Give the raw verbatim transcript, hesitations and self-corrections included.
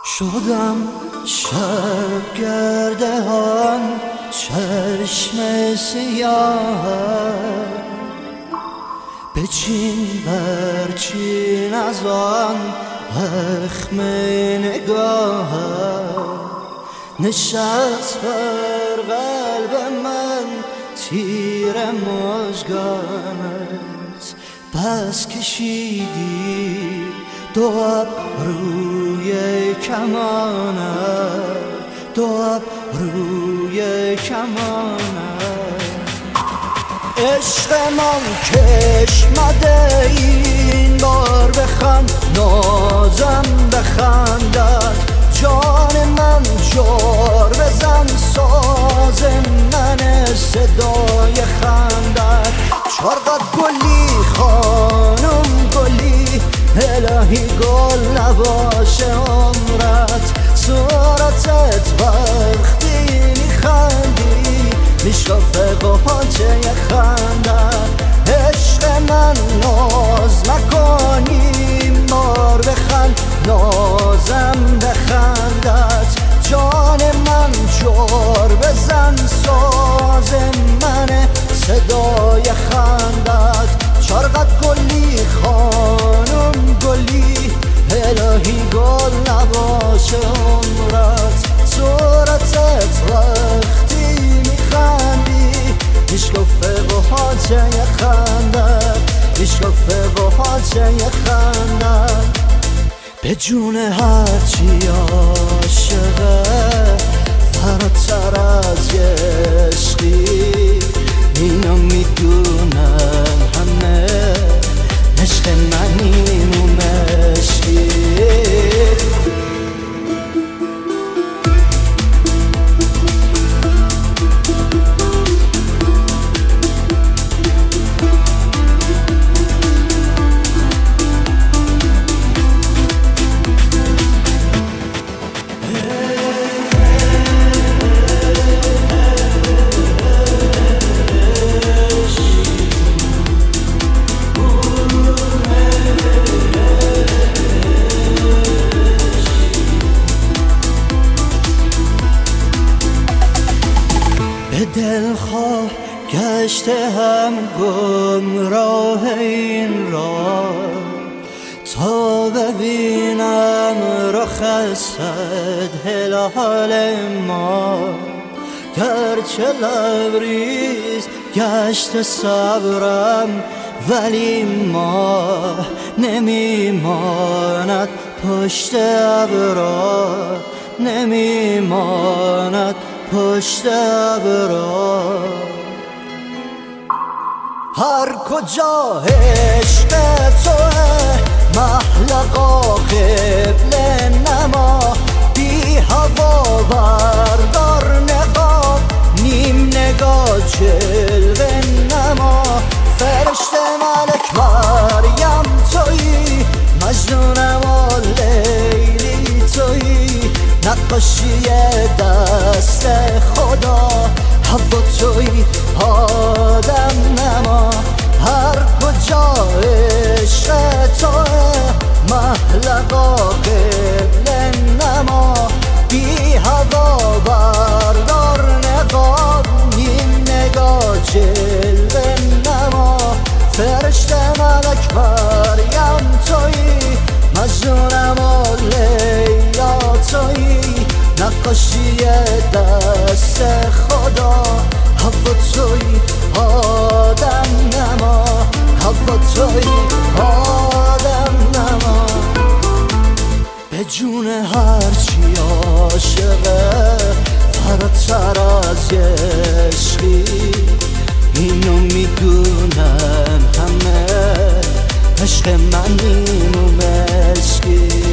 شدم شب گردهان چشم سیاه، بچین برچین از آن اخم نگاه، نشست بر قلب من تیر مژگانت، بس کشیدی دو ابروی کمانت، دو ابروی کمانت. عشق من کشمده این بار بخند، نازم بخندد جان من، جار بزن ساز من صدای خندد. چرقد گلی خانم گلی، الهی گل نباشه عمرت، صورتت وقتی میخندی میشکافه قاچه خندد. عشق من ناز مکنی مار بخند، نازم بخندت جان من، جار بزن ساز من صدای خندت. چرقد گلی خانم گلی، الهی گل نباشه عمرت، صورتت وقتی میخندی میشکافه قاچه خندت، میشکافه قاچه خندت. به جون هرچی عاشقه فراتر از یه عشقی، اینو میدونن همه عشق منیم و مشکی. دلخواه گشته هم گمراه این راه، تا ببینم رخ صد هلال ما. گرچه لبریز گشت صبرم ولی ماه نمیماند پشت ابرا، نمیماند پشت ابرا. هر کجا عشق توه محلقا قبل نما، بی هوا بردار نقاب نیم نگاه جلوه نما. فرشته ملک مریم تویی، مجنونم و لیلی تویی، نقاشی دست خدا هوا تویی آدم نما. هر کجا عشق توه محلقا قبل نما، بی هوا بردار نقاب نیم نگاه جلوه نما. فرشته ملک مریم تویی، مجنونم و لیلا تویی، نقاشی دست خدا هوا تویی آدم نما، هوا تویی آدم نما. به جون هرچی عاشقه فراتر از یه عشقی، اینو میدونن همه عشق منیم و مشکی.